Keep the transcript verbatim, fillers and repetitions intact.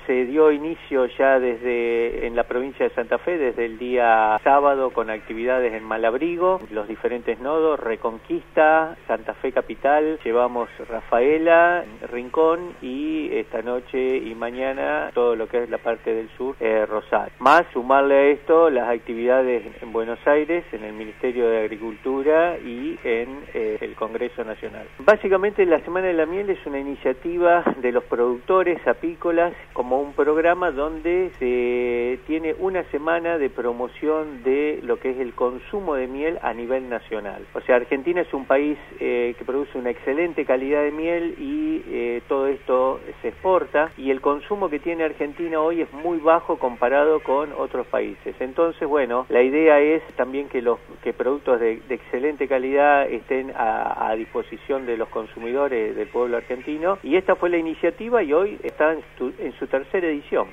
se dio inicio ya desde en la provincia de Santa Fe, desde el día sábado, con actividades en Malabrigo, los diferentes nodos, Reconquista, Santa Fe Capital, llevamos Rafaela, Rincón y esta noche y mañana todo lo que es la parte del sur, eh, Rosario. Más sumarle a esto las actividades en Buenos Aires, en el Ministerio de Agricultura y en eh, el Congreso Nacional. Básicamente la Semana de la Miel es una iniciativa de los productores apícolas como un programa donde se tiene una semana de promoción de lo que es el consumo de miel a nivel nacional. O sea, Argentina es un país eh, que produce una excelente calidad de miel y eh, todo esto se exporta, y el consumo que tiene Argentina hoy es muy bajo comparado con otros países. Entonces, bueno, la idea es también que los que productos de, de excelente calidad estén a, a disposición de los consumidores del pueblo argentino, y esta fue la iniciativa y hoy está en su, en su tercera edición.